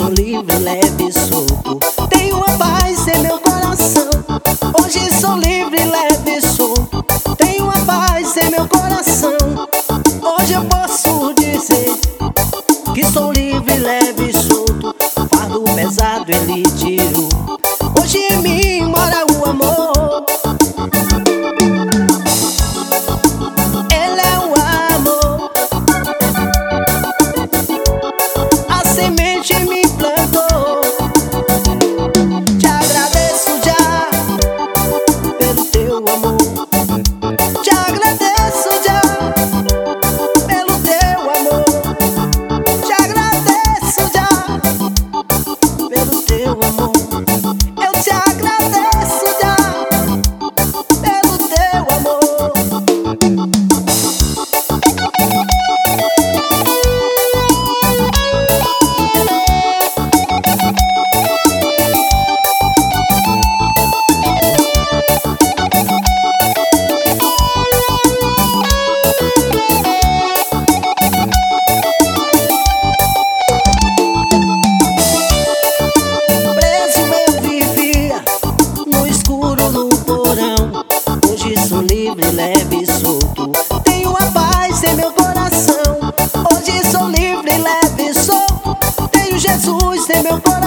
sou livre, leve e solto. Tenho a paz em meu coração. Hoje sou livre, leve e solto. Tenho a paz em meu coração. Hoje eu posso dizer que sou livre, leve e solto. Fardo pesado ele tirou. Hoje em mim mora o amor. Ele é o amor. A semente me plantou. Te agradeço já pelo teu amor. Te agradeço já pelo teu amor. Te agradeço já pelo teu amor. Eu te agradeço já pelo teu amor. Preso eu vivia no escuro no porão. Hoje sou livre, leve e solto. Tenho a paz em meu coração. Hoje sou livre, leve e solto. Tenho Jesus em meu coração.